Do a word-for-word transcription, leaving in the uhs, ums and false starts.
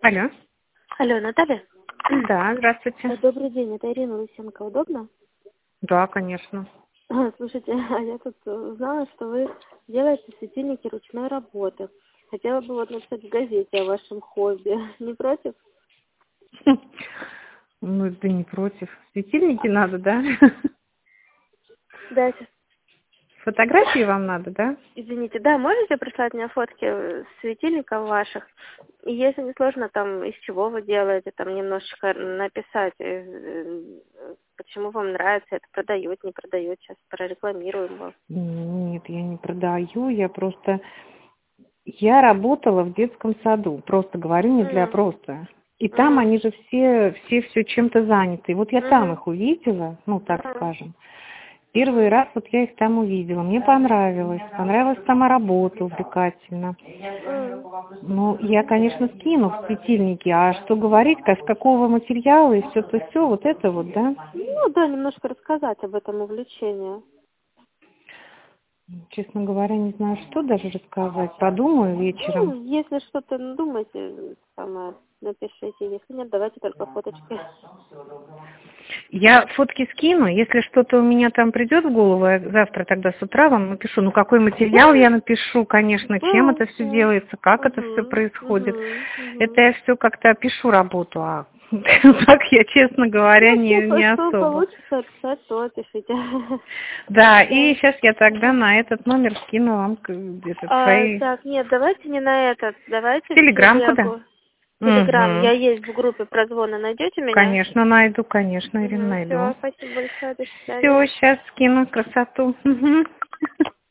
Алло. Алло, Наталья? Да, здравствуйте. Добрый день, это Ирина Лысенко. Удобно? Да, конечно. Слушайте, а я тут узнала, что вы делаете светильники ручной работы. Хотела бы вот написать в газете о вашем хобби. Не против? Ну, да не против. Светильники надо, да? Да, сейчас. Фотографии вам надо, да? Извините, да, можете прислать мне фотки светильников ваших? И если не сложно, там, из чего вы делаете, там, немножечко написать, э, почему вам нравится, это продают, не продают, сейчас прорекламируем вас. Нет, я не продаю, я просто... Я работала в детском саду, просто говорю, не для Mm. просто. И там Mm. они же все, все все чем-то заняты. И вот я там Mm. их увидела, ну, так Mm. скажем. Первый раз вот я их там увидела. Мне понравилось. Понравилась сама работа, увлекательно. Mm. Ну, я, конечно, скину в светильники. А что говорить, как, с какого материала и все-то все, вот это вот, да? Ну да, немножко рассказать об этом увлечении. Честно говоря, не знаю, что даже рассказать. Подумаю вечером. Ну, если что-то думаете, самое, напишите. Если нет, давайте только фоточки. Я фотки скину, если что-то у меня там придет в голову, я завтра тогда с утра вам напишу. Ну, какой материал я напишу, конечно, чем Да, это все да. делается, как это все Угу, происходит. угу, угу. Это я все как-то опишу работу, а так я, честно говоря, Ну, не, что, не что особо. получится описать, то опишите. Да, и Да. сейчас я тогда на этот номер скину вам к- где-то А, свои... так, нет, давайте не на этот, В давайте в Телеграм куда? телегу. Телеграм, я Угу. есть в группе прозвона, найдете меня? Конечно, найду, конечно, Ирина, Угу, найду. все, спасибо большое, до Все, свидания. сейчас скину красоту. Мгм.